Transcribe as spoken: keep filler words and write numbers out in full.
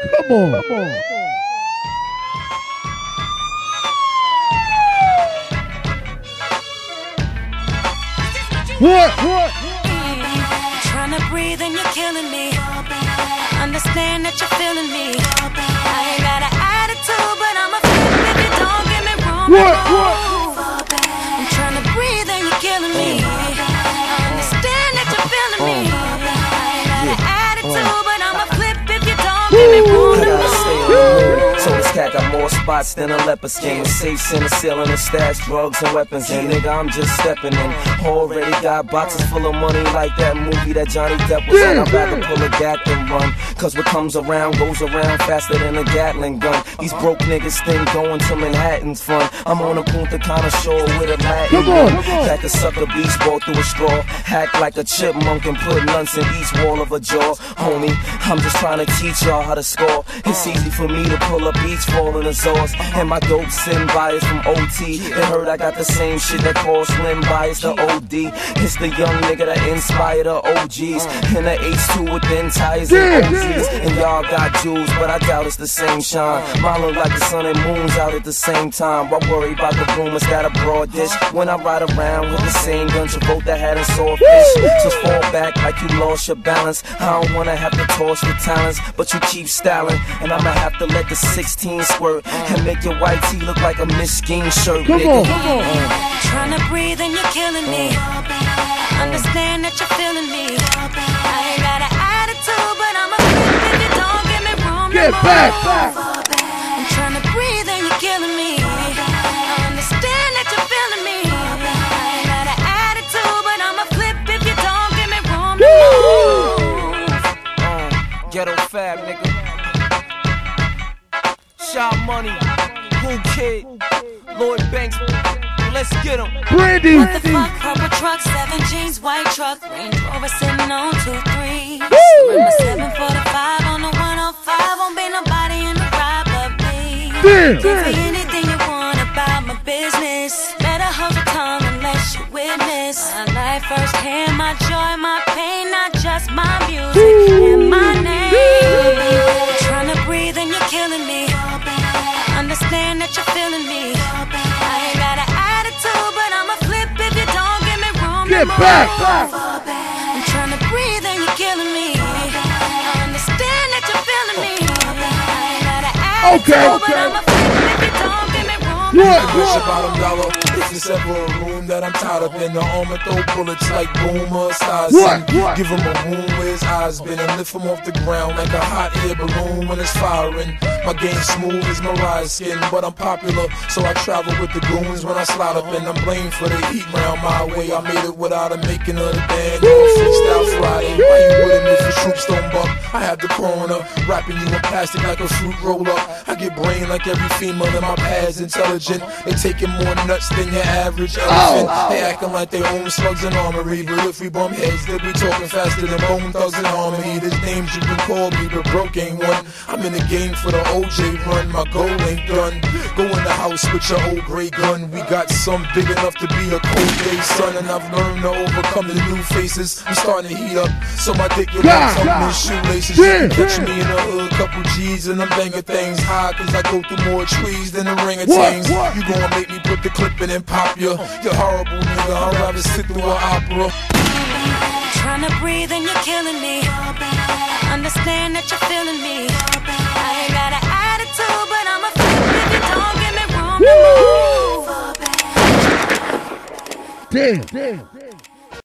Come on. Come on. What? What? Trying to breathe and you're killing me. Understand that you're feeling me. I ain't got an attitude, but I'm a flip if you don't get me wrong. What? What? I'm trying to breathe and you're killing me. I understand that you're feeling me. I ain't got an attitude, but I'm a flip if you don't get me wrong. I gotta stay on the move. So this cat got more spots than a leopard skin. Safes in the ceiling and stash drugs and weapons. And nigga, I'm just stepping in. Already got boxes full of money like that movie that Johnny Depp was in. I'd rather pull a gat than run. Cause what comes around goes around faster than a Gatling gun. These broke niggas think going to Manhattan's fun. I'm on a Punta Cana shore with a Latin gun that can suck a beach ball through a straw. Hack like a chipmunk and put nuts in each wall of a jaw. Homie, I'm just trying to teach y'all how to score. It's easy for me to pull up each fall in the sauce. And my dope sin bias from O T. They heard I got the same shit that caused slim bias to O D. It's the young nigga that inspired the O Gs. And the H two within tires and O Gs. And y'all got jewels, but I doubt it's the same shine. Mine look like the sun and moon's out at the same time. Why worry about the rumors that a broad dish when I ride around with the same gun Travolta had and saw a fish. Just fall back like you lost your balance. I don't wanna have to toss your talents, but you keep styling. And I'ma have to let the sixteen squirt and make your white tee look like a Miss Scheme shirt. Come nigga. on. Come on. Trying to breathe and you're killing me. Understand that you're feeling me. I ain't got an attitude, but I'm a flip if you don't get me wrong. Get back, back. I'm trying to breathe and you're killing me. I understand that you're feeling me. I ain't got an attitude, but I'm a flip if you don't get me wrong. Uh, ghetto fab, nigga. Shot Money, Cool Kid, Lloyd Banks. Let's get him. Brandy. What the fuck? Purple truck, seven jeans, white truck, Range Rover sitting on two three. With my seven forty-five on the one oh five, won't be nobody in the ride but me. Damn. Give me anything you want about my business. Better hold your tongue unless you witness my life firsthand, my joy, my pain, not just my music and my name. Trying to breathe and you're killing me. Understand that you're feeling me. I ain't got an attitude, but I'm a flip if you don't get me wrong. Get back, back. I'm trying to breathe and you're killing me. I understand that you're feeling me. I ain't got an attitude, Okay, but okay. I'm a flip if you don't get me wrong. What? Push a bottom dollar. If it's ever a room that I'm tied up in, the armor throw bullets like Boomer stars. What? What? Give him a wound where his eyes been and lift him off the ground like a hot air balloon when it's firing. My game smooth as Mariah's skin, but I'm popular, so I travel with the goons when I slide up and I'm blamed for the heat round my way. I made it without a making of the band. On Freestyle Friday, why you with me if the troops don't buck? I have the corona, wrapping you in plastic like a fruit roller. I get brain like every female in my past intelligent. They taking more nuts than your average elephant. Oh, oh. They acting like they own slugs and armory, but if we bump heads, they'll be talking faster than Bone Thugs and Harmony. There's names you can call me, but broke ain't one. I'm in the game for the O J run, my goal ain't done. Go in the house with your old gray gun. We got some big enough to be a cold day son, and I've learned to overcome the new faces. I'm starting to heat up, so my dick will Yeah, not come yeah. in shoelaces. Yeah, You can catch yeah. me in the hood, couple G's, and I'm banging things high, cause I go through more trees than the What? orangutans. What? You gon' make me put the clip in and pop you. You're horrible, nigga. I'd rather sit through an opera. Trying to breathe and you're killing me. Understand that you're feeling me. I ain't got an attitude, but I'm a flip if you don't get me wrong. Damn. Damn.